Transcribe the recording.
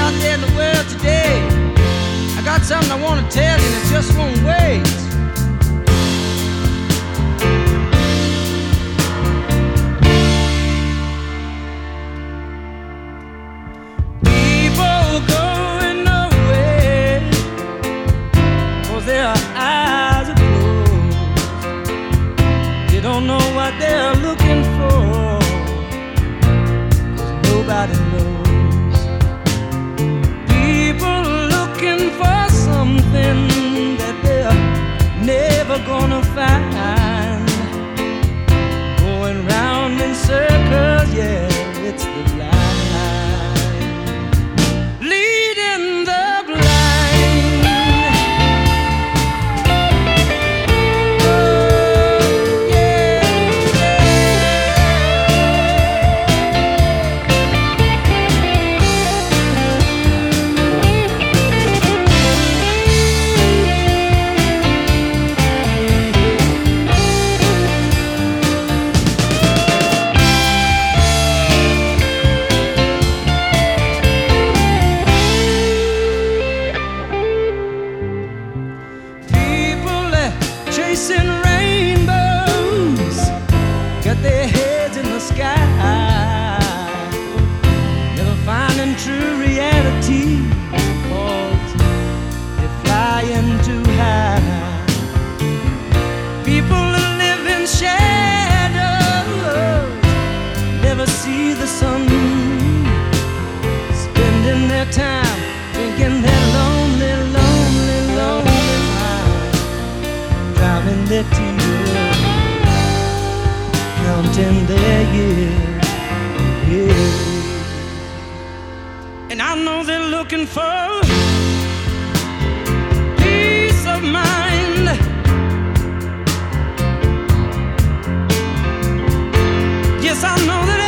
out there in the world today. I got something I want to tell you and it just won't wait. People going nowhere 'cause their eyes are closed. They don't know what they're looking for, 'cause nobody knows. People looking for something that they're never gonna find. Going round in circles, yeah, it's the blind leading the blind. Oh, yeah, people chasing rainbows, got their heads in the sky, never finding true reality, 'cause they're flying too high. People that live in shadows never see the sun, spending their time thinking they're lonely, lonely, lonely time, drowning their tears, counting their years, years. And I know they're looking for peace of mind. Yes, I know that